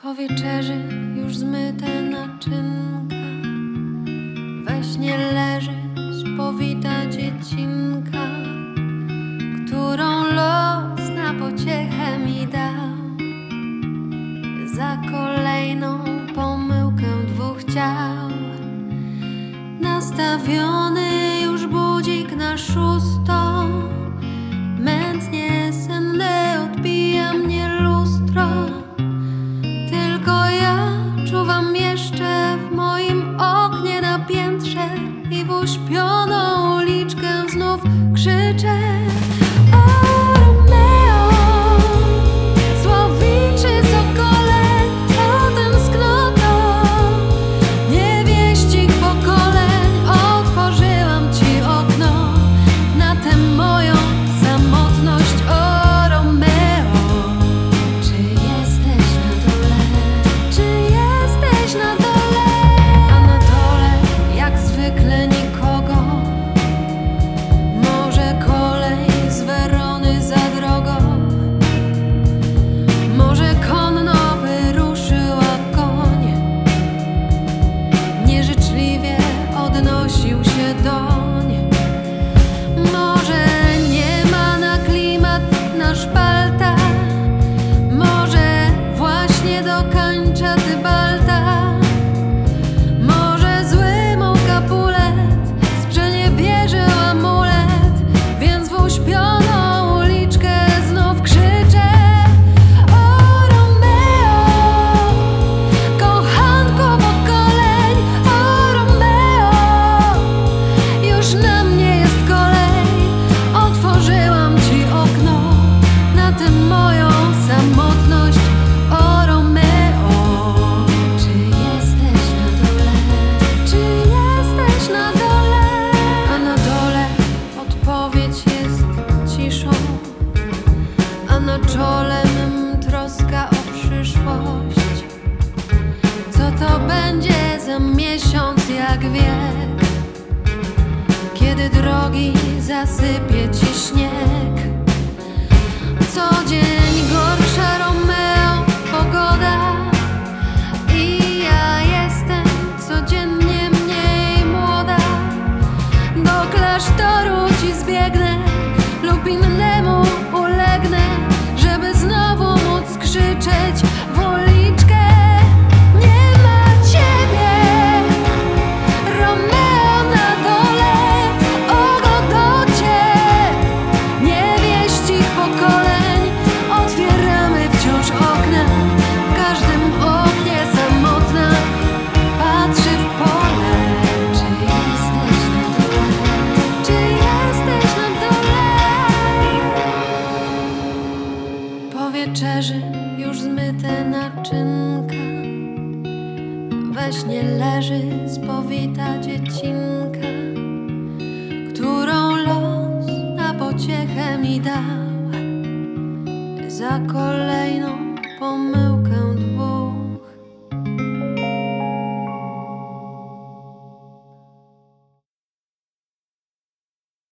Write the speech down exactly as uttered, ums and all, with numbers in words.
Po wieczerzy już zmyte naczynka, we śnie leży spowita dziecinka, którą los na pociechę mi dał. Za kolejną pomyłkę dwóch ciał nastawiony już budzik na szóstą. Mętnie senne odbija mnie lustro, tylko ja czuwam jeszcze w moim oknie na piętrze i w uśpioną uliczkę znów krzyczę: o Romeo, słowiczy sokole, o tęsknoto niewieścich pokoleń. Otworzyłam ci okno na tę moją samotność. O Romeo, czy jesteś na dole? Czy jesteś na dole? A na dole jak zwykle nikogo. Może kolej z Werony za drogo, może konno wyruszyła koń, nieżyczliwie odnosił się doń. Może nie ma na klimat na szpalta, może właśnie dokańcza Tybalta. Może zły mu kapulet sprzeniewierzył amulet, więc w uśpioną uliczkę znów krzyczę: o Romeo, kochanko pokoleń. O Romeo, już na mnie jest kolej. Otworzyłam ci okno na tę moją samotność. O Romeo, czy jesteś na dole? Czy jesteś na dole? A na dole odpowiedź jest ciszą, a na czole mym troska o przyszłość. Co to będzie za miesiąc jak wiek, kiedy drogi zasypie ci śnieg? Co dzień gorsza, Romeo, pogoda i ja jestem codziennie mniej młoda. Do klasztoru ci zbiegnę lub innemu ulegnę, żeby znowu móc krzyczeć w uliczkę: nie ma ciebie, Romeo, na dole. O godocie niewieścich pokoleń otwieramy wciąż okna. W każdym oknie samotna patrzy w pole. Czy jesteś na dole? Czy jesteś na dole? Po wieczerzy już zmyte naczynka, we śnie leży spowita dziecinka, którą los na pociechę mi dał. Za kolejną pomyłkę